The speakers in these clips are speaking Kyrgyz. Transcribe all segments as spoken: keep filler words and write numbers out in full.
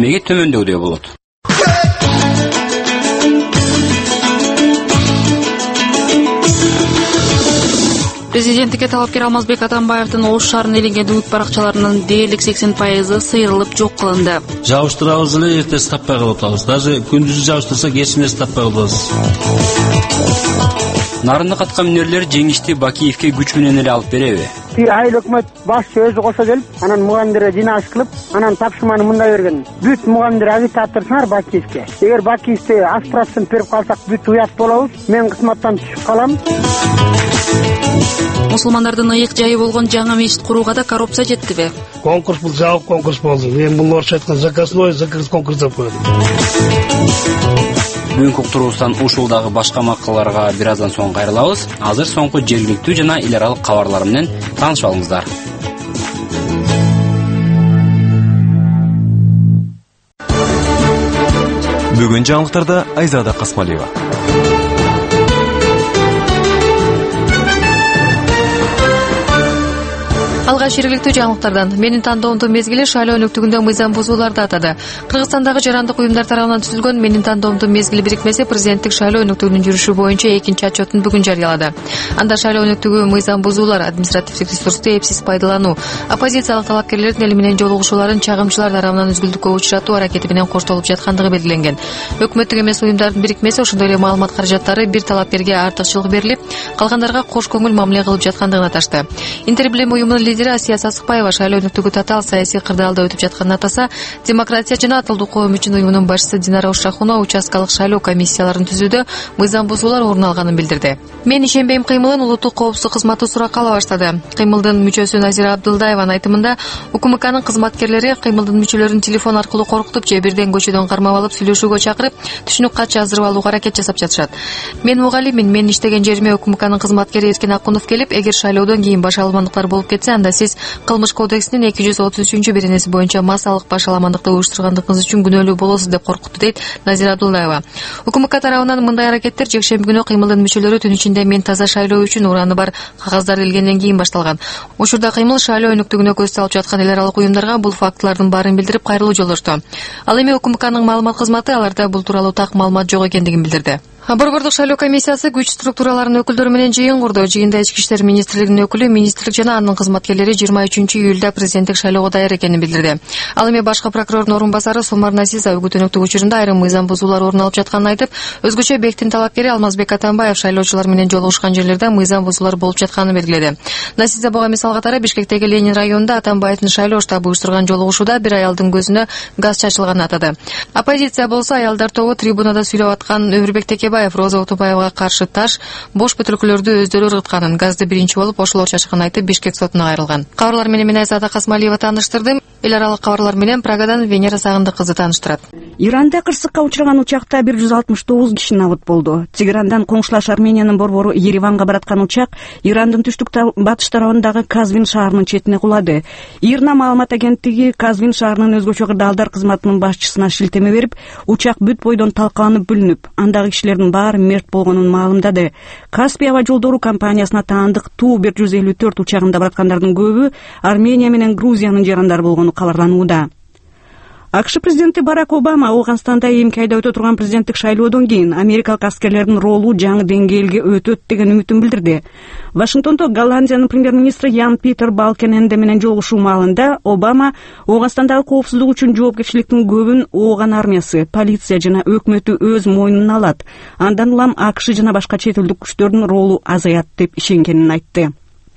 демеги төмөндөгүдөй болот. Президенттикке талапкер Алмазбек Атамбаевдин Ош шаарына иленген үгүт баракчаларынын дээрлик сексен пайызы сыйрылып жок кылынды. Жабыштырабыз эле, эртеси таппай калып атабыз. Даже күндүзү жабыштырсак эч нерсе таппай калабыз. Нарындык аткан мүнөрлөр жеңишти Бакиевке күч менен эле алып береби? Айыл өкмөт башчы өзү кошо келип, анан мугамдирге жыйналыш кылып, анан тапшырманы мындай берген. Бүт мугамдир агитаторсуңар Бакиевке. Эгер Бакиевди аз процент берип калсак, бүт уят болобуз. Мен кызматтан түшүп калам. Мусулмандардын ыйык жайы болгон жаңы мечит курууга да коррупция жеттиби? Конкурс бул жабык конкурс болду. Мен бул орусча айткан заказной закрыт конкурс деп койдум. Бүгүнкү уктуруубуздан ушул дагы башка макалаларга бир аздан соң кайрылабыз. Азыр соңку жергиликтүү жана эл аралык кабарлар менен таанышып алыңыздар. Бүгүн жаңылыктарда Айзада Касмалиева. Алгач жергиликтүү жаңылыктардан менин тандоомдун мезгили шайлоо өнөктүгүндө мыйзам бузууларды атады. Кыргызстандагы жарандык уюмдар тарабынан түзүлгөн менин тандоомдун мезгили бирикмеси президенттик шайлоо өнөктүгүнүн жүрүшү боюнча экинчи отчетун бүгүн жарыялады. Анда шайлоо өнөктүгү мыйзам бузуулар, административдик ресурсту эпсиз пайдалануу, оппозициялык талапкерлердин эли менен жолугушууларын чагымчылар тарабынан үзгүлтүккө учуратуу аракети менен коштолуп жаткандыгы белгиленген. Өкмөттүк эмес уюмдардын бирикмеси ошондой эле маалымат каражаттары бир талапкерге артыкчылык берилип, калгандарга кош көңүл мамиле кылып жаткандыгын аташты. Интерблем уюмунун лидери Асия Сасыкбаева шайлоо өнөктүгү татаал саясий кырдаалда өтүп жатканын атаса, демократия жана атылдуу коом үчүн уюмунун башчысы Динара Ушахунова участкалык шайлоо комиссияларын түзүүдө мыйзам бузуулар орун алганын билдирди. Мен ишенбейм кыймылын улуттук коопсуздук кызматы суракка ала баштады. Кыймылдын мүчөсү Назира Абдылдаеванын айтымында, УКМКнын кызматкерлери кыймылдын мүчөлөрүн телефон аркылуу коркутуп же бирден көчөдөн кармап алып сүйлөшүүгө чакырып, түшүнүк кат жаздырып алууга аракет жасап жатышат. Мен мугалиммин, мен иштеген жериме УКМКнын кызматкери Эркин Акунов келип, эгер шайлоодон кийин башаламандыктар болуп кетсе, анда сиз Кылмыш кодексинин эки жүз отуз үчүнчү беренеси боюнча массалык башаламандыкты уюштургандыгыңыз үчүн күнөөлүү болосуз деп коркутту, дейт Назира Абдулдаева. УКМК тарабынан мындай аракеттер жекшемби күнү кыймылдын мүчөлөрү түн ичинде мен таза шайлоо үчүн ураны бар кагаздар илгенден кийин башталган. Учурда кыймыл шайлоо өнөктүгүнө көз салып жаткан эл аралык уюмдарга бул фактылардын баарын билдирип кайрылуу жолдошту. Ал эми УКМКнын маалымат кызматы аларда бул тууралуу так маалымат жок экендигин билдирди. Борбордук шайлоо комиссиясы күч структураларынын өкүлдөрү менен жыйын курду. Жыйында Ички иштер министрлигинин өкүлү, министрлик жана анын кызматкерлери жыйырма үчүнчү июлда президенттик шайлоого даяр экенин билдирди. Ал эми башкы прокурордун орун басары Сомар Насиза үгүт өнөктүк учурунда айрым мыйзам бузуулар орун алып жатканын айтып, өзгөчө Бектин талапкери Алмазбек Атамбаев шайлоочулар менен жолугушкан жерлерде мыйзам бузуулар болуп жатканын белгиледи. Насиза буга мисал катары Бишкектеги Ленин районунда Атамбаевдин шайлоо штабы уюштурган жолугушууда бир аялдын көзүнө газ чачылганын атады. Оппозиция болсо аялдар тобу трибунада сүйлөп аткан Өмүрбек Текебаев Роза Утубаевга каршы таш, бош бөтөлкөлөрдү өздөрү ыргытканын, газды биринчи болуп ошолор чачканын айтып Бишкек сотуна кайрылган. Кабарлар менен мен Айзада Касмалиева тааныштырдым. Эл аралык кабарлар менен Прагадан Венера Сагындык кызы тааныштырат. Иранда кырсыкка учураган учакта бир жүз алтымыш тогуз киши набыт болду. Тегерандан коңшулаш Армениянын борбору Ереванга бараткан учак Ирандын түштүк батыш тарабындагы Казвин шаарынын четине кулады. Ирна маалымат агенттиги Казвин шаарынын өзгөчө кырдаалдар кызматынын башчысына шилтеме берип, учак бүт бойдон талкаланып бүлүнүп, андагы кишилердин баары мерт болгонун маалымдады. Каспий аба жолдору компаниясына таандыктуу бир жүз элүү төрт учагында бараткандардын көбү Армения менен Грузиянын жарандары болгону кабарланууда. АКШ президенти Барак Обама Ауганстанда эмки айда өтө турган президенттик шайлоодон кийин америкалык аскерлердин ролу жаңы деңгээлге өтөт деген үмүтүн билдирди. Вашингтондо Голландиянын премьер-министри Ян Питер Балкененде менен жолугушуу маалында Обама Ауганстандагы коопсуздук үчүн жоопкерчиликтин көбүн Ооган армиясы, полиция жана өкмөтү өз мойнуна алат. Андан улам АКШ жана башка чет элдик күчтөрдүн ролу азаят деп ишенгенин айтты.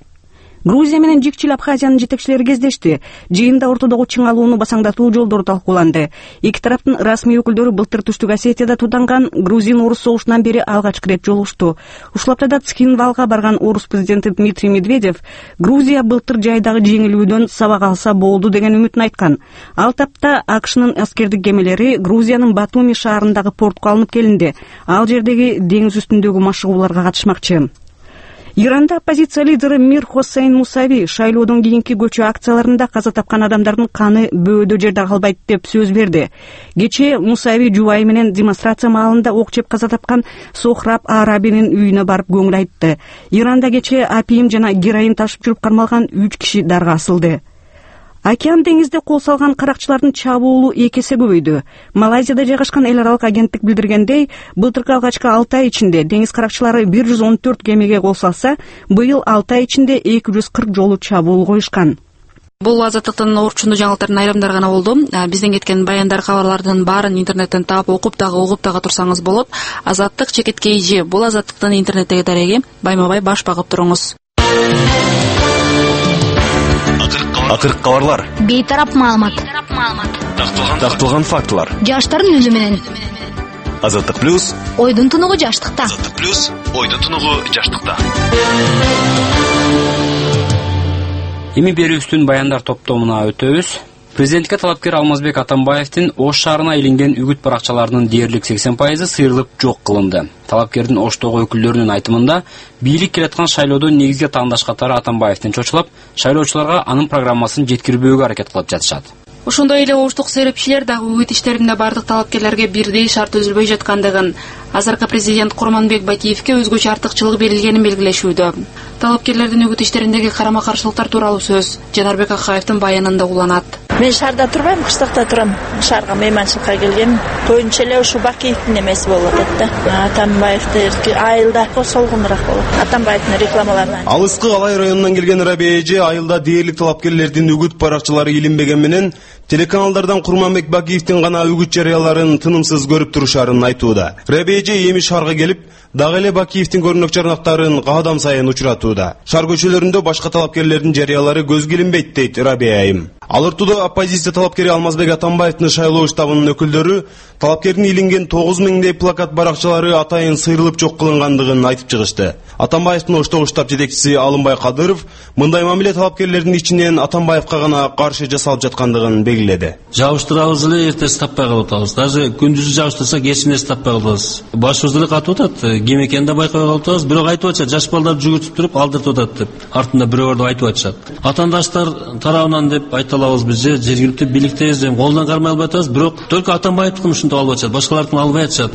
Грузия менен Жикчил Абхазиянын жетекчилери кездешти. Жыйында ортодогу чыңалууну басаңдатуу жолдору талкууланды. Эки тараптын расмий өкүлдөрү былтыр Түштүк Осетияда тууданган грузин-орус согушунан бери алгачкы ирет жолугушту. Ушул аптада Цхинвалга барган орус президенти Дмитрий Медведев Грузия былтыр жайдагы жеңилүүдөн сабак алса болду деген үмүтүн айткан. Ал тапта АКШнын аскердик кемелери Грузиянын Батуми шаарындагы портко алынып келинди. Ал жердеги деңиз үстүндөгү машыгууларга катышмакчы. Иранда оппозиция лидери Мир Хосейн Мусави шайлоодон кийинки көчө акцияларында каза тапкан адамдардын каны бөөдө жерде калбайт деп сөз берди. Кечээ Мусави жубайы менен демонстрация маалында ок жеп каза тапкан Сохраб Арабинин үйүнө барып көңүл айтты. Иранда кечээ апиим жана героин ташып жүрүп кармалган үч киши дарга асылды. Океан деңизде кол салган каракчылардын чабуулу эки эсе көбөйдү. Малайзияда жайгашкан эл аралык агенттик билдиргендей, былтыркы алгачкы алты ай ичинде деңиз каракчылары бир жүз он төрт кемеге кол салса, быйыл алты ай ичинде эки жүз кырк жолу чабуул коюшкан. Бул азаттыктын орчундуу жаңылыктардын айрымдары гана болду. Бизден кеткен баяндар, кабарлардын баарын интернеттен таап, окуп дагы угуп дагы турсаңыз болот. Азаттык чекит кейжи. Бул азаттыктын интернеттеги дареги. Байма-бай баш багып туруңуз. Акыркы кабарлар. Бейтарап маалымат. Такталган фактылар. Жаштардын өзү менен. Азаттык плюс. Ойдун тунугу жаштыкта. Азаттык плюс. Ойдун тунугу жаштыкта. Эми берүүбүздүн баяндар топтомуна өтөбүз. Президентке талапкер Алмазбек Атамбаевдин Ош шаарына илинген үгүт баракчаларынын дээрлик сексен пайызы сыйрылып жок кылынды. Талапкердин Оштогу өкүлдөрүнүн айтымында, бийлик келаткан шайлоодо негизги таандаш катары Атамбаевдин чочулап, шайлоочуларга анын программасын жеткирбөөгө аракет кылып жатышат. Ошондой эле оштук серепчилер дагы үгүт иштеринде бардык талапкерлерге бирдей шарт үзүлбөй жаткандыгын, азыркы президент Курманбек Бакиевке өзгөчө артыкчылык берилгенин белгилешүүдө. Талапкерлердин үгүт иштериндеги карама-каршылыктар тууралуу сөз Жанарбек Акаевдин баянында уланат. Мен шаарда турбайм, кыштыкта турам. Шаарга мейманчылыкка келгем. Көбүнчө эле ушу Бакиевдин эмеси болот да. Атамбаевди айылда солгунураак болот. Атамбаевдин рекламаларынан. Алыскы Алай районунан келген Рабия эже айылда дээрлик талапкерлердин үгүт баракчылары илинбеген менен телеканалдардан Курманбек Бакиевдин гана үгүт жарыяларын тынымсыз көрүп турушарын айтууда. Рабия эже эми шаарга келип, дагы эле Бакиевдин көрүнөк жарнактарын кадам сайын учуратууда. Шаар көчөлөрүндө башка талапкерлердин жарыялары көзгө илинбейт дейт Рабия айым. Ал ортодо оппозиция талапкери Алмазбек Атамбаевдин шайлоо штабынын өкүлдөрү талапкердин илинген тогуз миңдей плакат баракчалары атайын сыйрылып жок кылынгандыгын айтып чыгышты. Атамбаевдин Оштогу штаб жетекчиси Алымбай Кадыров мындай мамиле талапкерлердин ичинен Атамбаевга гана каршы жасалып жаткандыгын белгиледи. Жабыштырабыз эле, эртеси таппай калып атабыз. Даже күндүзү жабыштырсак эч нерсе таппай калабыз. Башыбызды эле катып атат, ким экенин да байкабай калып атабыз. Бирок айтып атышат, жаш балдар жүгүртүп туруп алдыртып атат деп. Артында бирөө бар деп айтып атышат. Атандаштар тарабынан деп айта алабыз биз же жергиликтүү бийликтебиз деп колдон кармай албай атабыз. Бирок только Атамбаевдин ушинтип алып атышат, башкалардын албай атышат.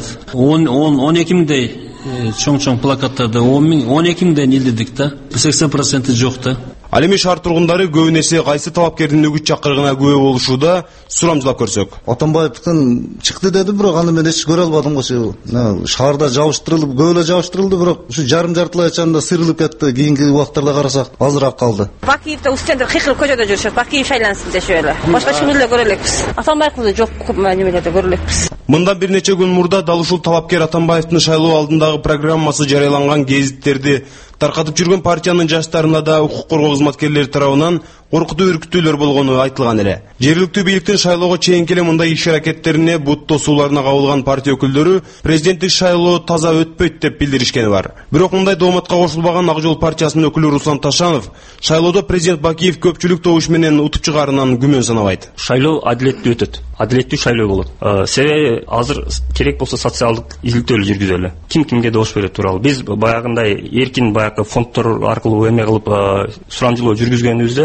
он эки миңдей чоң-чоң плакаттарды он эки миңден илдирдик да. сексен проценти жок да. Ал эми шаар тургундары көбүн эсе кайсы талапкердин үгүт чакырыгына күбө болушууда, сурамжылап көрсөк. Атамбаевдин чыкты деди, бирок аны мен эч көрө албадым го. Шаарда жабыштырылып, көп эле жабыштырылды, бирок ушу жарым жартылай чамда сыйрылып кетти. Кийинки убактарда карасак азыраак калды. Бакиевде устендер кыйкырып көчөдө жүрүшөт. Бакиев шайлансын дешип эле. Башка эч кимди эле көрө элекпиз. Атамбаевди жок немелерде көрө элекпиз. Мындан бир нече күн мурда дал ушул талапкер Атамбаевдин шайлоо алдындагы программасы жарыяланган гезиттерди таркатып жүргөн партиянын жаштарына да укук коргоо кызматкерлери тарабынан коркутуу үркүтүүлөр болгону айтылган эле. Жергиликтүү бийликтин шайлоого чейинки эле мындай иш-аракеттерине бут тосууларына кабылган партия өкүлдөрү президенттик шайлоо таза өтпөйт деп билдиришкени бар. Бирок мындай дооматка кошулбаган Ак Жол партиясынын өкүлү Руслан Ташанов шайлоодо президент Бакиев көпчүлүк добуш менен утуп чыгарынан күмөн санабайт. Шайлоо адилеттүү өтөт. Адилеттүү шайлоо болот. Себеби азыр керек болсо социалдык изилдөөлөр жүргүзөлү. Ким кимге добуш берет тууралуу. Биз баягындай эркин баягы фонддор аркылуу эме кылып сурамжылоо жүргүзгөнүбүздө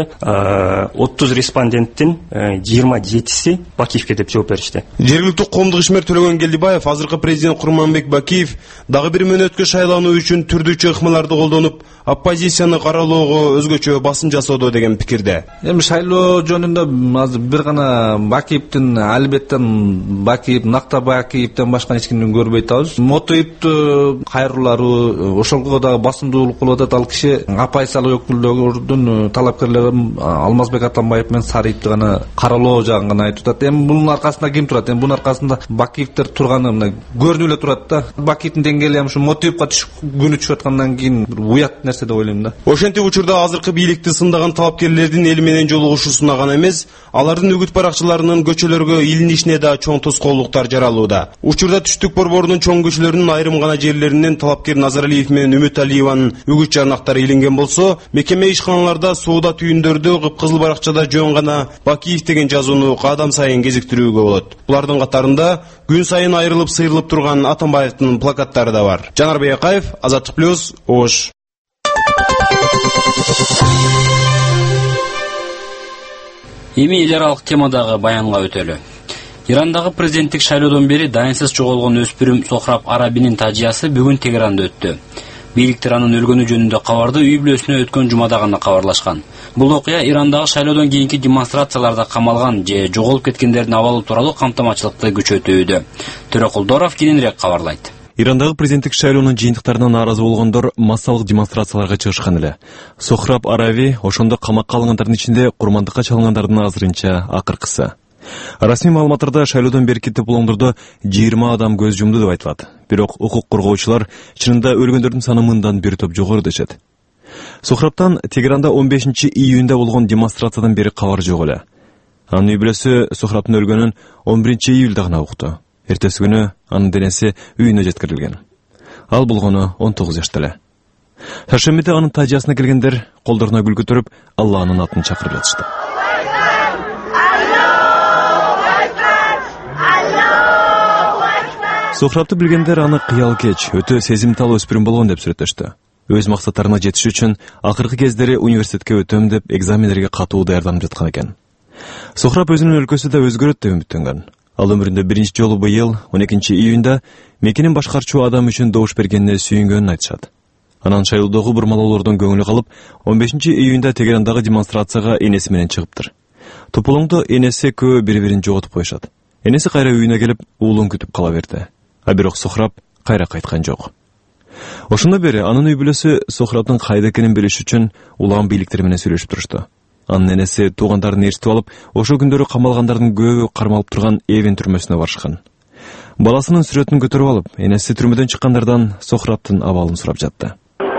отуз респонденттин жыйырма жетиси Бакиевке деп жооп беришти. Жергиликтүү коомдук ишмер Төлөгөн Келдибаев азыркы президент Курманбек Бакиев дагы бир мөөнөткө шайлануу үчүн түрдүүчү ыкмаларды колдонуп, оппозицияны каралоого өзгөчө басым жасоодо деген пикирде. Эми шайлоо жөнүндө азыр бир гана Бакиевдин албеттен Бакиев, Накта Бакиевден башка эч кимди көрбөй атабыз. Мотоиптүү кайрылары ошолго дагы басымдуулук кылып атат. Ал киши оппозициялык өкүлдөрдүн талапкерлери Алмазбек Атамбаев менен Сарыевди гана каралоо жагын гана айтып атат. Эми бунун аркасында ким турат? Эми бунун аркасында Бакиевдер турганы мына көрүнүп эле турат да. Бакиевдин деңгээли ушул Мотоипка түшүп күнү түшүп аткандан кийин уят нерсе деп ойлойм да. Ошентип учурда азыркы бийликти сындаган талапкерлердин эл менен жолугушуусуна гана эмес, алардын үгүт баракчыларынын көчөлөргө илинишине да чоң тоскоолдуктар жаралууда. Учурда түштүк борборунун чоң көчөлөрүнүн айрым гана жерлеринен талапкер Назаралиев менен Үмүт Алиеванын үгүт жарнактары илинген болсо, мекеме ишканаларда соода түйүндөрдө кыпкызыл баракчада жөн гана Бакиев деген жазууну кадам сайын кезиктирүүгө болот. Булардын катарында күн сайын айрылып сыйрылып турган Атамбаевдин плакаттары да бар. Жанарбек Акаев, Азаттык плюс, Ош. Эми эл аралык темадагы баянга өтөлү. Ирандагы президенттик шайлоодон бери дайынсыз жоголгон өспүрүм Сохраб Арабинин тажыясы бүгүн Тегеранда өттү. Бийликтер анын өлгөнү жөнүндө кабарды үй бүлөсүнө өткөн жумада гана кабарлашкан. Бул окуя Ирандагы шайлоодон кийинки демонстрацияларда камалган же жоголуп кеткендердин абалы тууралуу камтамачылыкты күчөтүүдө. Төрөкулдоров кийинирээк кабарлайт. Ирандагы президенттик шайлоонун жыйынтыктарына нааразы болгондор массалык демонстрацияларга чыгышкан эле. Сохраб Арави ошондо камакка алынгандардын ичинде курмандыкка чалынгандардын азырынча акыркысы. Расмий маалыматтарда шайлоодон берки дипломдордо жыйырма адам көз жумду деп айтылат. Бирок укук коргоочулар чынында өлгөндөрдүн саны мындан бир топ жогору дешет. Сохрабтан Тегеранда он бешинчи июнда болгон демонстрациядан бери кабар жок эле. Анын үй бүлөсү Сохрабтын өлгөнүн он биринчи июлда гана укту. Эртеси күнү анын денеси үйүнө жеткирилген. Ал болгону он тогуз жашта эле. Шаршембиде анын тажиясына келгендер колдоруна гүл көтөрүп, Алланын атын чакырып жатышты. Сохрабты билгендер аны кыял кеч, өтө сезимтал өспүрүм болгон деп сүрөттөштү. Өз максаттарына жетиш үчүн акыркы кездери университетке өтөм деп экзамендерге катуу даярданып жаткан экен. Сохраб өзүнүн өлкөсү да өзгөрөт деп үмүттөнгөн. Ал өмүрүндө биринчи жолу быйыл он экинчи июнда мекенин башкарчу адам үчүн добуш бергенине сүйүнгөнүн айтышат. Анан шайлоодогу бурмалоолордон көңүлү калып, он бешинчи июнда Тегерандагы демонстрацияга энеси менен чыгыптыр. Тополоңдо энеси көбү бири-бирин жоготуп коюшат. Энеси кайра үйүнө келип, уулун күтүп кала берди. А бирок Сохраб кайра кайткан жок. Ошондо бери анын үй бүлөсү Сохрабдын кайда экенин билиш үчүн улам бийликтер менен сүйлөшүп турушту. Анын энеси туугандарын ээрчитип алып, ошол күндөрү камалгандардын көбү кармалып турган Эвен түрмөсүнө барышкан. Баласынын сүрөтүн көтөрүп алып, энеси түрмөдөн чыккандардан Сохрабдын абалын сурап жатты.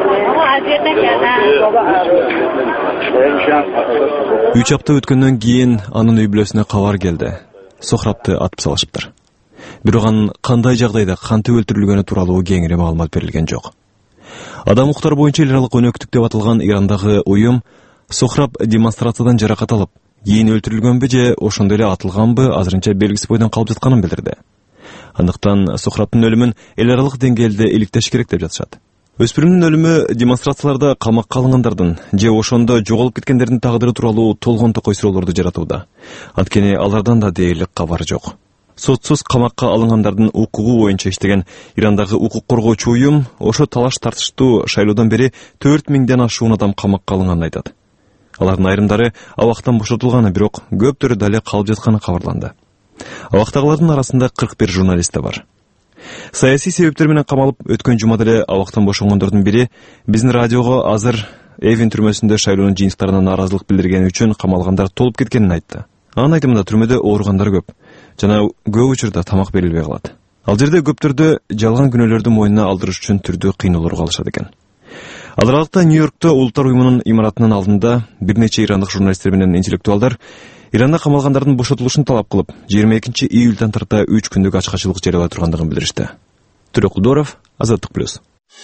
Үч апта өткөндөн кийин анын үй бүлөсүнө кабар келди. Сохрабды атып салышыптыр. Бирок анын кандай жагдайда кантип өлтүрүлгөнү тууралуу кеңири маалымат берилген жок. Адам укуктары боюнча эл аралык өнөктүк деп аталган Ирандагы уюм Сохраб демонстрациядан жаракат алып, кийин өлтүрүлгөнбү же ошондой эле атылганбы азырынча белгисиз бойдон калып жатканын билдирди. Андыктан Сохрабдын өлүмүн эл аралык деңгээлде иликтеш керек деп жатышат. Өспүрүмдүн өлүмү демонстрацияларда камакка алынгандардын же ошондо жоголуп кеткендердин тагдыры тууралуу толгон токой суроолорду жаратууда. Анткени алардан да дээрлик кабар жок. Сотсуз камакка алынгандардын укугу боюнча иштеген Ирандагы укук коргоочу уюм ошо талаш тартыштуу шайлоодон бери төрт миңден ашуун адам камакка алынганын айтат. Алардын айрымдары абактан бошотулганы, бирок көптөрү дале калып жатканы кабарланды. Абактагылардын арасында кырк бир журналист да бар. Саясий себептер менен камалып өткөн жумада эле абактан бошонгондордун бири биздин радиого азыр Эвен түрмөсүндө шайлоонун жыйынтыктарына нааразылык билдиргени үчүн камалгандар толуп кеткенин айтты. Анын айтымында түрмөдө ооругандар көп жана көп учурда тамак берилбей калат. Ал жерде көптөрдө жалган күнөөлөрдү мойнуна алдырыш үчүн түрдүү кыйноолорго калышат экен. Ал аралыкта Нью-Йоркто Улуттар уюмунун имаратынын алдында бир нече ирандык журналисттер менен интеллектуалдар Иранда камалгандардын бошотулушун талап кылып, жыйырма экинчи июлдан тарта үч күндүк ачкачылык жарыялай тургандыгын билдиришти. Төрөкулдоров, Азаттык плюс.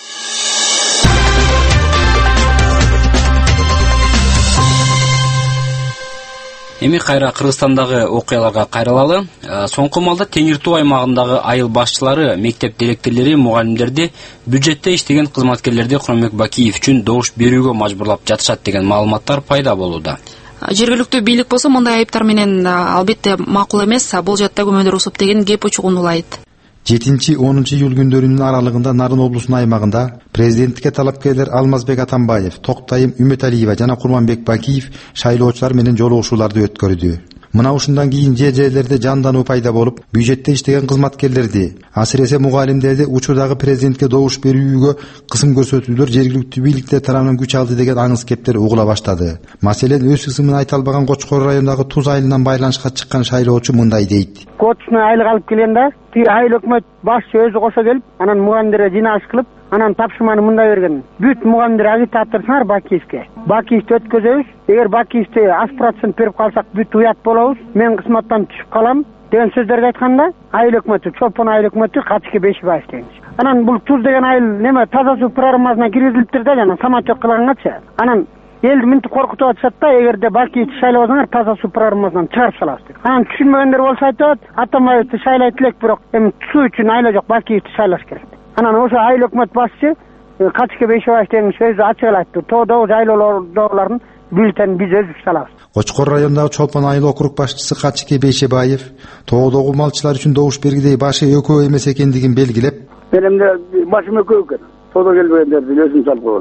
Эми кайра Кыргызстандагы окуяларга кайрылалы. Соңку маалда Теңир Туу аймагындагы айыл башчылары, мектеп директорлору, мугалимдерди бюджетте иштеген кызматкерлерди Курманбек Бакиев үчүн добуш берүүгө мажбурлап жатышат деген маалыматтар пайда болууда. Жергиликтүү бийлик болсо мындай айыптар менен албетте макул эмес, бул жакта көмөлдөр усуп деген кеп учугунулайт. жетинчи онунчу июль күндөрүнүн аралыгында Нарын облусунун аймагында президенттикке талапкерлер Алмазбек Атамбаев, Токтайым Үмөталиева жана Курманбек Бакиев шайлоочулар менен жолугушууларды өткөрдү. Мына ушундан кийин же жерлерде жандануу пайда болуп, бюджетте иштеген кызматкерлерди, асыресе мугалимдерди учурдагы президентке добуш берүүгө кысым көрсөтүүлөр жергиликтүү бийликтер тарабынан күч алды деген аңыз кептер угула баштады. Маселен, өз ысымын айта албаган Кочкор районундагы Туз айылынан байланышка чыккан шайлоочу мындай дейт. Кочуна айлык алып келгенде, тиги айыл өкмөт башчы өзү кошо келип, анан мугалимдерге жыйналыш кылып, анан тапшырманы мындай берген. Бүт мугалимдер агитаторсуңар Бакиевке. Бакиевди өткөзөбүз. Эгер Бакиевди аз процент берип калсак, бүт уят болобуз. Мен кызматтан түшүп калам деген сөздөрдү айтканда, айыл өкмөтү, Чолпон айыл өкмөтү Качке Бешибаев деген. Анан бул Туз деген айыл неме таза суу программасына киргизилиптир да, жана самотек кылганганчы. Анан элди мынтип коркутуп атышат да, эгерде Бакиевди шайлабасаңар таза суу программасынан чыгарып салабыз деп. Анан түшүнмөгөндөр болсо айтат, Атамбаевди шайлайт элек, бирок эми суу үчүн айла жок, Бакиевди шайлаш керек. Анан ошо айыл өкмөт башчы Качке Бешибаев деген сөздү ачык эле айтты. Тоодогу жайлоолордогулардын бюллетенин биз өзүбүз салабыз. Кочкор районундагы Чолпон айыл округ башчысы Качке Бешибаев тоодогу малчылар үчүн добуш бергидей башы экөө эмес экендигин белгилеп, менимде башым экөө экен. Тоодо келбегендерди өзүм салып койгон.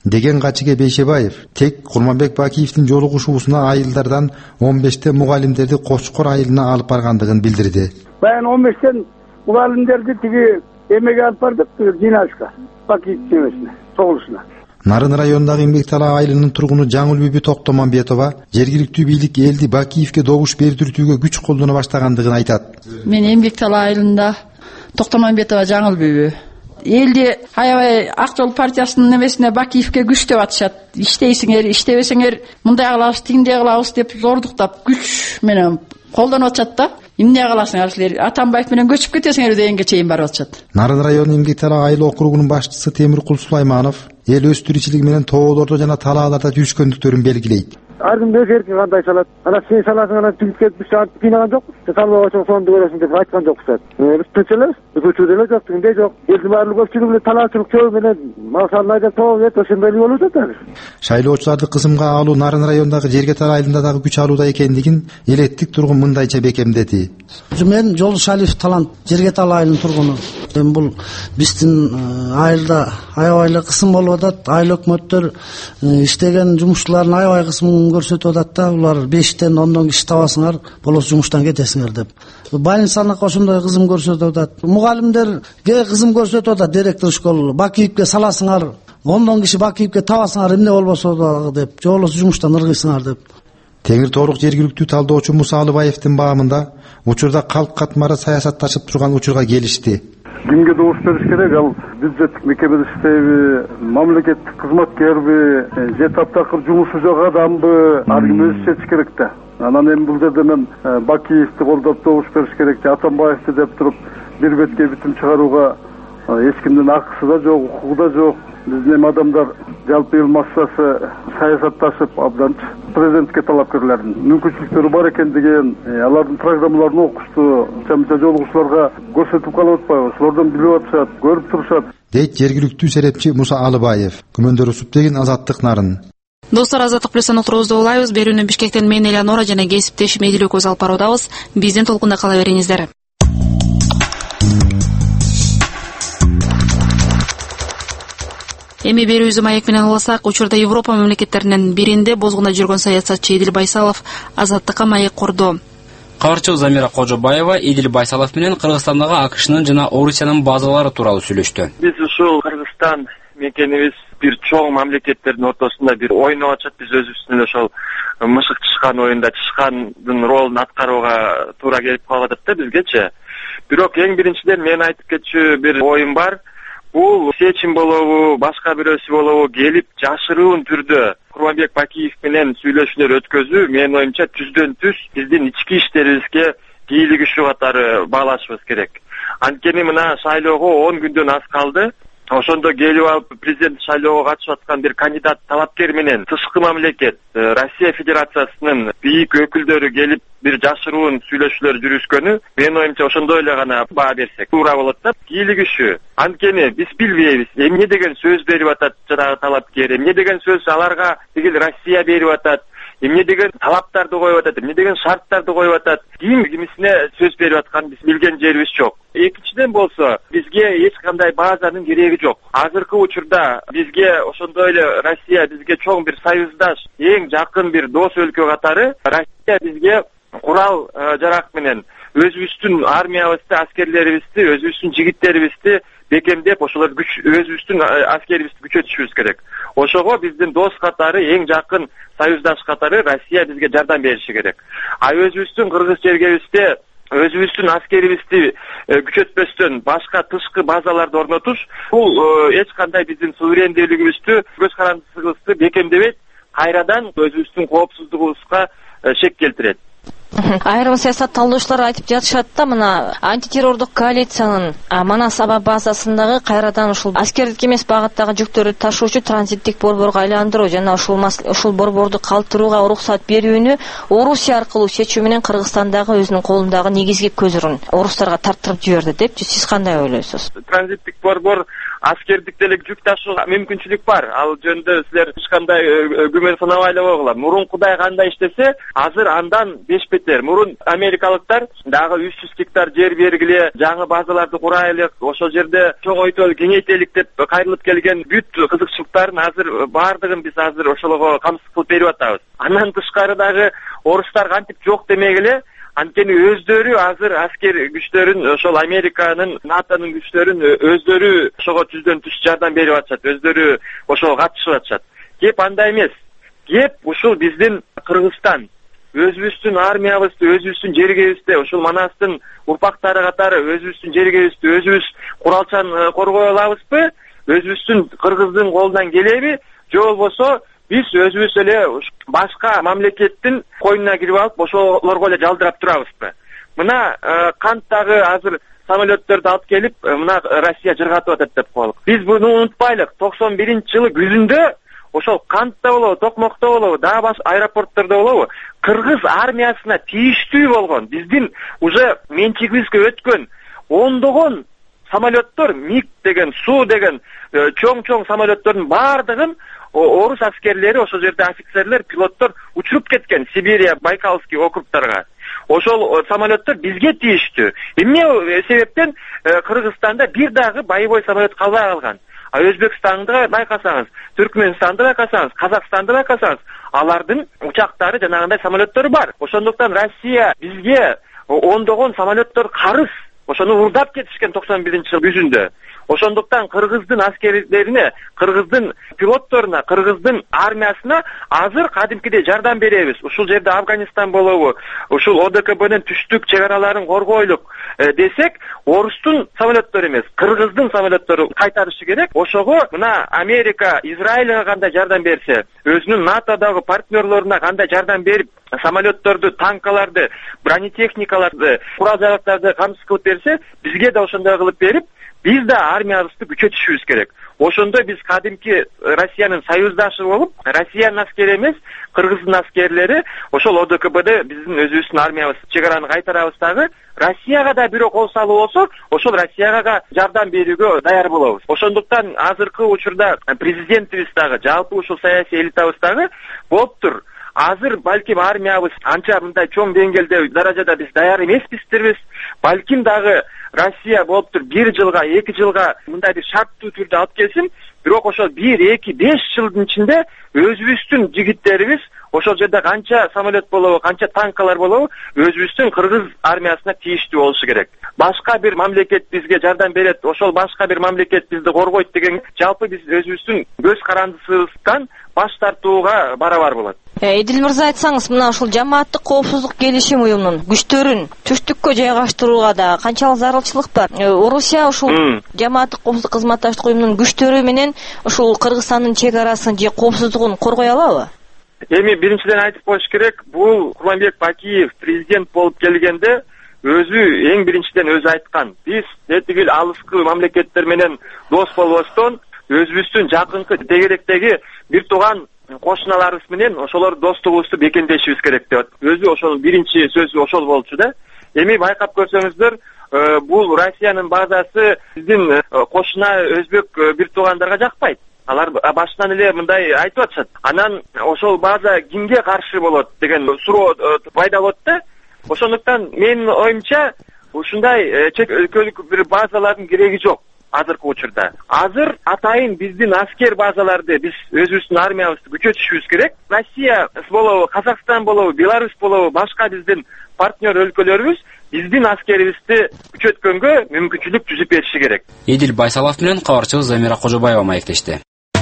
деген Качыге Бейшебаев тек Курманбек Бакиевдин жолугушуусуна айылдардан он беште мугалимдерди Кочкор айылына алып баргандыгын билдирди. Баян он бештен мугалимдерди тиги эмеге алып бардык, жинашка, Бакиевдин эмесине, чогулушуна. Нарын районундагы Эмгектала айылынын тургуну Жаңылбүбү Токтомамбетова жергиликтүү бийлик элди Бакиевке добуш бердиртүүгө күч колдоно баштагандыгын айтат. Мен Эмгектала айылында Токтомамбетова Жаңылбүбү. Элди аябай Ак жол партиясынын немесине Бакиевке күч деп атышат. Иштейсиңер, иштебесеңер мындай кылабыз, тигиндей кылабыз деп зордуктап күч менен колдонуп атышат да. Эмне кыласыңар силер? Атамбаев менен көчүп кетесиңер дегенге чейин барып атышат. Нарын району Эмгектала айыл округунун башчысы Темиркул Сулайманов эл өз тиричилиги менен тоолордо жана талааларда жүрүшкөндүктөрүн белгилейт. Ар ким өз эркин кандай салат. Ана сен саласың, ана тигип кетип биз антип кыйнаган жокпуз. Сен салбай койсоң сонду көрөсүң деп айткан жокпуз. Биз тынчылабыз. Көчүдө эле жок, тигиндей жок. Элдин баардыгы көпчүлүгү талаачылык чөбү менен мал салмайда тоого эт ошондой болуп жатат. Шайлоочуларды кысымга алуу Нарын районундагы Жергетал айылында дагы күч алууда экендигин элеттик тургун мындайча бекемдеди. Мен Жолу Шалиев Талант Жергетал айылынын тургуну. Эми бул биздин айылда аябай эле кысым болуп атат. Айыл өкмөттөр иштеген жумушчулардын аябай кысымын көрсөтүп атат да. Улар бештен ондон киши табасыңар, болосо жумуштан кетесиңер деп. Больницаны ошондой кызым көрсөтүп атат. Мугалимдерге кызым көрсөтүп атат. Директор школ Бакиевке саласыңар, ондон киши Бакиевке табасыңар, эмне болбосо деп, же болбосо жумуштан ыргыйсыңар деп. Теңир Тоолук жергиликтүү талдоочу Муса Алыбаевдин баамында учурда калк катмары саясатташып турган учурга келишти. Кимге добуш бериш керек? Ал бюджеттик мекемеде иштейби, мамлекеттик кызматкерби, же таптакыр жумушу жок адамбы, ар ким өзү чечиш керек да. Анан эми бул жерде мен Бакиевди колдоп добуш бериш керек, Атамбаевди деп туруп бир бетке бүтүм чыгарууга эч кимдин акысы да жок, укугу да жок. Биздин эми адамдар жалпы эл массасы саясатташып абдан президентке талапкерлердин мүмкүнчүлүктөрү бар экендигин, алардын программаларын окушту, чамча жолугушууларга көрсөтүп калып атпайбы? Ошолордон билип атышат, көрүп турушат. Дейт жергиликтүү серепчи Муса Алыбаев. Күмөндөр Усуптегин, Азаттык, Нарын. Достор, Азаттык плюстан уктуруубузду улайбыз. Берүүнү Бишкектен мен Элеонора жана кесиптешим Эдил Көз алып баруудабыз. Биздин толкунда кала бериңиздер. Эми берүүбүздү маек менен уласак, учурда Европа мамлекеттеринин биринде бозгунда жүргөн саясатчы Эдил Байсалов Азаттыкка маек курду. Кабарчы Замира Кожобаева Эдил Байсалов менен Кыргызстандагы АКШнын жана Орусиянын базалары тууралуу сүйлөштү. Биз ушул Кыргызстан мекенибиз бир чоң мамлекеттердин ортосунда бир ойноп атышат. Биз өзүбүздүн эле ошол мышык чышкан оюнда чышкандын ролун аткарууга туура келип калып атат да бизгечи. Бирок эң биринчиден мен айтып кетчү бир оюм бар. Бул сечим болобу, башка бирөөсү болобу келип жашыруун түрдө Курманбек Бакиев менен сүйлөшүүлөр өткөзүү менин оюмча түздөн түз биздин ички иштерибизге кийлигишүү катары баалашыбыз керек. Анткени мына шайлоого он күндөн аз калды. Ошондо келип алып президент шайлоого катышып аткан бир кандидат талапкер менен тышкы мамлекет Россия Федерациясынын бийик өкүлдөрү келип бир жашыруун сүйлөшүүлөр жүрүшкөнү менин оюмча ошондой эле гана баа берсек туура болот да. Кийлигишүү. Анткени биз билбейбиз эмне деген сөз берип атат жанагы талапкер, эмне деген сөз аларга тигил Россия берип атат, эмне деген талаптарды коюп атат, эмне деген шарттарды коюп атат, ким кимисине сөз берип атканын биз билген жерибиз жок. Экинчиден болсо бизге эч кандай базанын кереги жок. Азыркы учурда бизге ошондой эле Россия бизге чоң бир союздаш, эң жакын бир дос өлкө катары. Россия бизге курал жарак менен өзүбүздүн армиябызды, аскерлерибизди, өзүбүздүн жигиттерибизди бекемдеп, ошолор күч өзүбүздүн аскерибизди күчөтүшүбүз керек. Ошого биздин дос катары, эң жакын союздаш катары Россия бизге жардам бериши керек. А өзүбүздүн кыргыз жергебизде өзүбүздүн аскерибизди күчөтпөстөн башка тышкы базаларды орнотуш бул эч кандай биздин суверендүүлүгүбүздү, көз карандысыбызды бекемдебейт, кайрадан өзүбүздүн коопсуздугубузга шек келтирет. Айрым саясат талдоочулар айтып жатышат да, мына антитеррордук коалициянын Манас аба базасындагы кайрадан ушул аскердик эмес багыттагы жүктөрдү ташуучу транзиттик борборго айландыруу жана ушул ушул борборду калтырууга уруксат берүүнү Орусия аркылуу чечүү менен Кыргызстандагы өзүнүн колундагы негизги көзүрүн орустарга тарттырып жиберди депчи. Сиз кандай ойлойсуз? Транзиттик борбор аскердик деле жүк ташууга мүмкүнчүлүк бар. Ал жөнүндө силер эч кандай күмөн санабай эле койгула. Мурункудай кандай иштесе, азыр андан беш кетер. Мурун америкалыктар дагы үч жүз гектар жер бергиле, жаңы базаларды курайлык, ошол жерде чоңойтолук, кеңейтелик деп кайрылып келген бүт кызыкчылыктарын азыр баардыгын биз азыр ошолого камсыз кылып берип атабыз. Андан тышкары дагы орустар кантип жок демегиле, анткени өздөрү азыр аскер күчтөрүн, ошол Американын, НАТОнун күчтөрүн өздөрү ошого түздөн түз жардам берип атышат, өздөрү ошого катышып атышат. Кеп андай эмес. Кеп ушул биздин Кыргызстан өзүбүздүн армиябызды, өзүбүздүн жергебизди, ушул Манастын урпактары катары өзүбүздүн жергебизди өзүбүз куралчан коргой алабызбы? Өзүбүздүн Кыргыздын колунан келеби? Же болбосо биз өзүбүз эле башка мамлекеттин койнуна кирип алып, ошолорго эле жалдырап турабызбы? Мына канттагы азыр самолеттерди алып келип, мына Россия жыргатып атат деп коелук. Биз буну унутпайлык. токсон биринчи жылы күзүндө ошол Кантта болобу, Токмокто болобу, дагы башка аэропорттордо болобу, Кыргыз армиясына тийиштүү болгон, биздин уже менчигибизге өткөн ондогон самолеттор, МиГ деген, Су деген чоң-чоң самолеттордун баардыгын орус аскерлери, ошол жерде офицерлер, пилоттор учуруп кеткен Сибирия, Байкалский округтарга. Ошол самолеттор бизге тийиштүү. Эмне себептен Кыргызстанда бир дагы боевой самолет калбай калган. А Өзбекстанды байкасаңыз, Түркмөнстанды байкасаңыз, Казакстанды байкасаңыз, алардын учактары, жанагындай самолеттору бар. Ошондуктан Россия бизге ондогон самолеттор карыз, ошону урдап кетишкен токсон биринчи жыл күзүндө. Ошондуктан Кыргыздын аскерлерине, Кыргыздын пилотторуна, Кыргыздын армиясына азыр кадимкидей жардам беребиз. Ушул жерде Афганистан болобу, ушул О Д К Б'нин түштүк чек араларын коргойлук десек, орустун самолеттору эмес, Кыргыздын самолеттору кайтарышы керек. Ошого мына Америка, Израильга кандай жардам берсе, өзүнүн НАТОдогу партнерлоруна кандай жардам берип, самолетторду, танкаларды, бронетехникаларды, курал-жарактарды камсыз кылып берсе, бизге да ошондой кылып берип, биз да армиябызды күчөтүшүбүз керек. Ошондо биз кадимки Россиянын союздашы болуп, Россиянын аскери эмес, Кыргыздын аскерлери ошол О Д К Б'де биздин өзүбүздүн армиябыз чек араны кайтарабыз дагы, Россияга да бирөө кол салуу болсо, ошол Россияга жардам берүүгө даяр болобуз. Ошондуктан азыркы учурда президентибиз дагы, жалпы ушул саясий элитабыз дагы болуптур. Азыр балким армиябыз анча мындай чоң деңгээлде, даражада биз даяр эмеспиздирбиз. Балким дагы Россия болуптур бир жылга, эки жылга мындай бир шарттуу түрдө алып келсин, бирок ошол бир, эки, беш жылдын ичинде өзүбүздүн жигиттерибиз ошол жерде канча самолет болобу, канча танкалар болобу, өзүбүздүн Кыргыз армиясына тийиштүү болушу керек. Башка бир мамлекет бизге жардам берет, ошол башка бир мамлекет бизди коргойт деген жалпы биз өзүбүздүн көз карандысыбыздан баш тартууга барабар болот. Эдил мырза, айтсаңыз, мына ушул жамааттык коопсуздук келишим уюмунун күчтөрүн түштүккө жайгаштырууга да канчалык зарылчылык бар? Орусия ушул жамааттык коопсуздук кызматташтык уюмунун күчтөрү менен ушул Кыргызстандын чек арасын же коопсуздугун коргой алабы? Эми биринчиден айтып коюш керек, бул Курманбек Бакиев президент болуп келгенде өзү эң биринчиден өзү айткан. Биз тетигил алыскы мамлекеттер менен дос болбостон, өзүбүздүн жакынкы дегеректеги бир тууган кошуналарыбыз менен ошолор достугубузду бекемдешибиз керек деп. Өзү ошол биринчи сөзү ошол болчу да. Эми байкап көрсөңүздөр, бул Россиянын базасы биздин кошуна өзбек бир туугандарга жакпайт. Алар башынан эле мындай айтып атышат. Анан ошол база кимге каршы болот деген суроо пайда болот да. Ошондуктан менин оюмча ушундай чет өлкөлүк бир базалардын кереги жок. Азыркы учурда. Азыр атайын биздин аскер базаларды биз өзүбүздүн армиябызды күчөтүшүбүз керек. Россия болобу, Казакстан болобу, Беларусь болобу, башка биздин партнер өлкөлөрүбүз биздин аскерибизди күчөткөнгө мүмкүнчүлүк түзүп бериши керек. Эдил Байсалов менен кабарчыбыз Замира Кожобаева маектешти.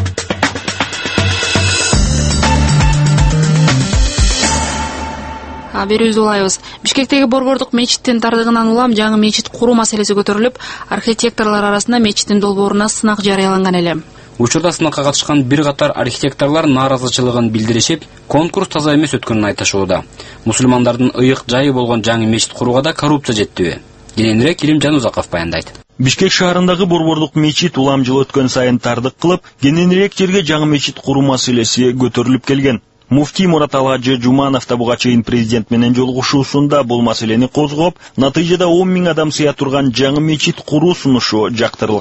Берүүбүздү улайбыз. Бишкектеги Борбордук мечиттин тардыгынан улам жаңы мечит куруу маселеси көтөрүлүп, архитекторлор арасында мечиттин долбооруна сынак жарыяланган эле. Учурда сынакка катышкан бир катар архитекторлор нааразычылыгын билдиришип, конкурс таза эмес өткөнүн айтышууда. Мусулмандардын ыйык жайы болгон жаңы мечит курууга да коррупция жеттиби? Кененирээк Илим Жанузаков баяндайт. Бишкек шаарындагы Борбордук мечит улам жыл өткөн сайын тардык кылып, кененирээк жерге жаңы мечит куруу маселеси көтөрүлүп келген. Муфтий Мурат Алгажы Жуманов да буга чейин президент менен жолугушуусунда бул маселени козгоп, натыйжада он миң адам сыя турган жаңы мечит куруу сунушу жактырылган.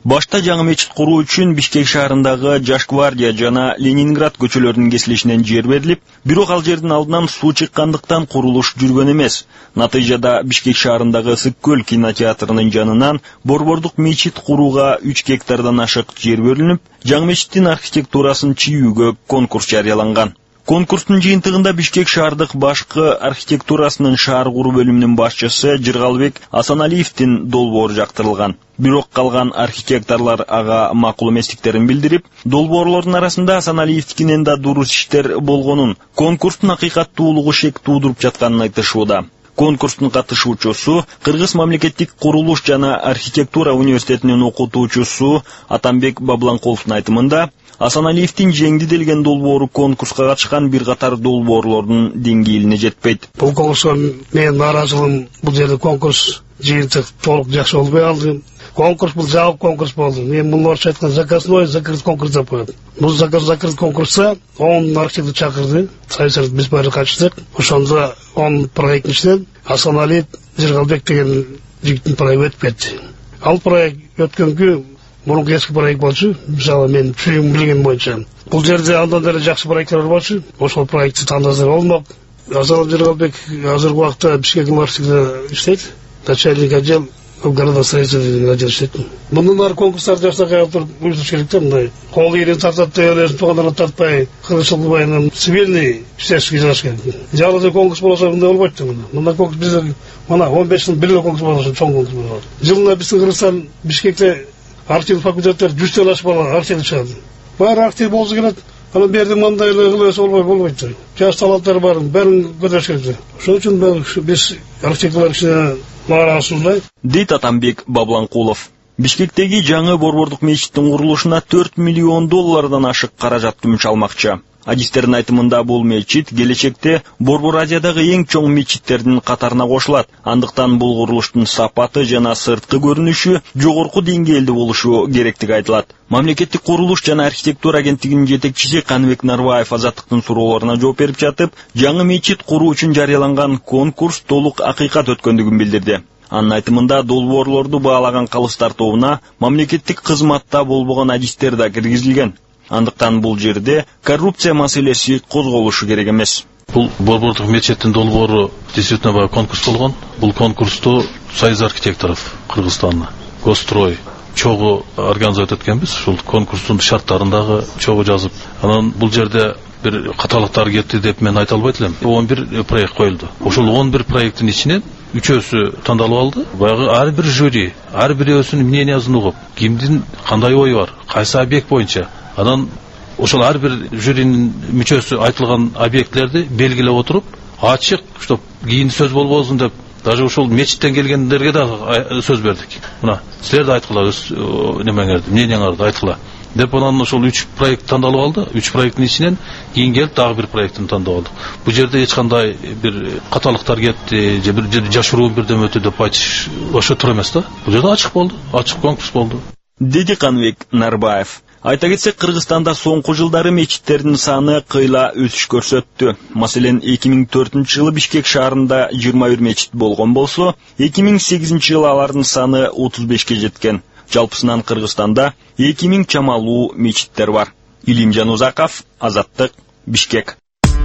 Башта жаңы мечит куруу үчүн Бишкек шаарындагы Жаш гвардия жана Ленинград көчөлөрүнүн кесилишинен жер берилип, бирок ал жердин алдынан суу чыккандыктан курулуш жүргөн эмес. Натыйжада Бишкек шаарындагы Ысык-Көл кинотеатрынын жанынан борбордук мечит курууга үч гектардан ашык жер бөлүнүп, жаңы мечиттин архитектурасын чийүүгө конкурс жарыяланган. Конкурстун жыйынтыгында Бишкек шаардык башкы архитектурасынын шаар куруу бөлүмүнүн башчысы Жыргалбек Асаналиевдин долбоору жактырылган. Бирок калган архитекторлор ага макул эместиктерин билдирип, долбоорлордун арасында Асаналиевдикинен да дурус иштер болгонун, конкурстун акыйкаттуулугу шек туудуруп жатканын айтышууда. Конкурстун катышуучусу Кыргыз мамлекеттик курулуш жана архитектура университетинин окутуучусу Атамбек Бабланкуловдун айтымында, Асаналиевдин жеңди делген долбоору конкурска катышкан бир катар долбоорлордун деңгээлине жетпейт. Бул конкурска менин нааразылыгым, бул жерде конкурс жыйынтык толук жакшы болбой алды. Конкурс бул жабык конкурс болду. Мен муну орусча айтканда заказной закрыт конкурс деп коет. Бул заказ закрыт конкурста он архитектор чакырды. Сайысыр биз баары катыштык. Ошондо он проекттин ичинен Асаналиев Жыргалбек деген жигиттин проекти өтүп кетти. Ал проект өткөнгө мурунку эски проект болчу. Мисалы мен чүйүм билген боюнча. Бул жерде андан деле жакшы проекттер болчу. Ошол проектти тандаса болмок. Асаналиев Жыргалбек азыркы убакта Бишкек университетинде иштейт. Начальник отдел города строительства отдел иштейт. Мындан ары конкурстарды жасаган туруп уюштуруш керек да, мындай кол ийрен тартат деп туугандарына тартпай, кыргызчыл кылбай, цивильный иштешке жасаш керек. Жалгыз конкурс болсо мындай болбойт да. Мындай конкурс биздер мына он беш жыл бирге конкурс болсо чоң конкурс болот. Жылына биздин Кыргызстан Бишкекте архитектура факультеттер жүздөн ашык бала архитектор чыгат. Баары архитектор болсо келет. Анан берди мындай эле кылып болбой болбойт. Жаш таланттар бар, бәрин көтөрүш керек. Ошон үчүн биз архитекторлор ишине нааразысызбыз. Дейт Атамбек Бабланкулов. Бишкектеги жаңы борбордук мечиттин курулушуна төрт миллион доллардан ашык каражат күмүш алмакчы. Адистердин айтымында бул мечит келечекте Борбор Азиядагы эң чоң мечиттердин катарына кошулат. Андыктан бул курулуштун сапаты жана сырткы көрүнүшү жогорку деңгээлде болушу керектиги айтылат. Мамлекеттик курулуш жана архитектура агенттигинин жетекчиси Каныбек Нарбаев Азаттыктын суроолоруна жооп берип жатып, жаңы мечит куруу үчүн жарыяланган конкурс толук акыйкат өткөндүгүн билдирди. Анын айтымында долбоорлорду баалаган калыстар тобуна мамлекеттик кызматта болбогон адистер да киргизилген. Андыктан бул жерде коррупция маселеси козголушу керек эмес. Бул борбордук мечиттин долбоору действительно конкурс болгон. Бул конкурсту Союз архитекторов Кыргызстана, Госстрой чогуу организовать эткенбиз. Ушул конкурстун шарттарындагы чогуу жазып, анан бул жерде бир каталыктар кетти деп мен айта албайт элем. он бир проект коюлду. Ошол он бир проекттин ичинен үчөөсү тандалып алды. Баягы ар бир жюри, ар бирөөсүнүн мнениясын угуп, кимдин кандай ою бар, кайсы объект боюнча, анан ошол ар бир жюринин мүчөсү айтылган объектлерди белгилеп отуруп, ачык, чтоб кийин сөз болбосун деп, даже ошол мечиттен келгендерге да сөз бердик. Мына, силер да айткыла, өз немеңерди, мненияңарды айткыла. Деп анан ошол үч проект тандалып алды. үч проекттин ичинен кийин келип дагы бир проекттин тандап алдык. Бул жерде эч кандай бир каталыктар кетти, же бир жерде жашыруу бирдеме өтү деп айтыш ошо туура эмес да. Бул жерде ачык болду, ачык конкурс болду. Деди Каныбек Нарбаев. Айта кетсек, Кыргызстанда соңку жылдары мечиттердин саны кыйла өсүш көрсөттү. Маселен, эки миң төртүнчү жылы Бишкек шаарында жыйырма бир мечит болгон болсо, эки миң сегизинчи жылы алардын саны отуз бешке жеткен. Жалпысынан Кыргызстанда эки миң чамалуу мечиттер бар. Илимжан Узаков, Азаттык, Бишкек.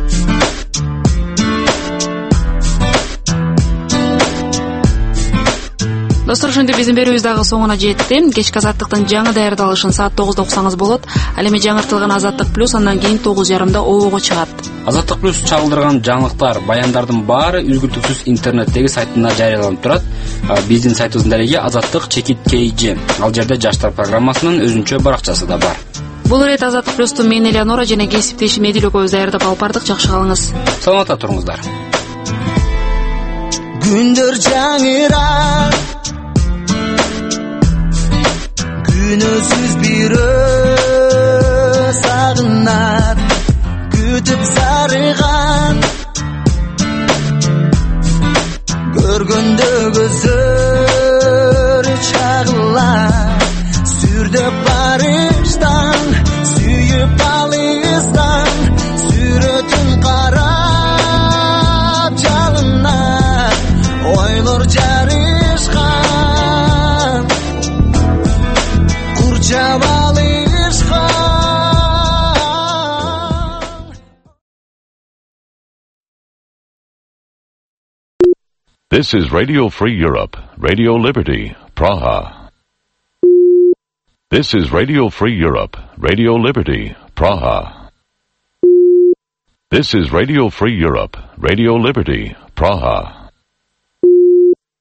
Достор, ошентип биздин берүүбүз дагы соңуна жетти. Кечки Азаттыктын жаңы даярдалышын саат тогузда уксаңыз болот. Ал эми жаңыртылган Азаттык плюс андан кийин тогуз жарымда обого чыгат. Азаттык плюс чагылдырган жаңылыктар, баяндардын баары үзгүлтүксүз интернеттеги сайтында жарыяланып турат. Биздин сайтыбыздын дареги Азаттык чекит kg. Ал жерде жаштар программасынын өзүнчө баракчасы да бар. Бул ирет Азаттык плюсту мен Элеонора жана кесиптешим Эдил экөөбүз даярдап алып бардык. Жакшы калыңыз. Саламатта туруңуздар. Күндөр жаңырар, күнөсүз бирөө сагынат, күтүп зарыган, көргөндө көздөр чагылар, сүрдөп барыштан, сүйүп алыстан, сүрөтүн карап жалынар, ойлор жарышкан, This is Radio Free Europe, Radio Liberty, Praha. This is Radio Free Europe, Radio Liberty, Praha. This is Radio Free Europe, Radio Liberty, Praha.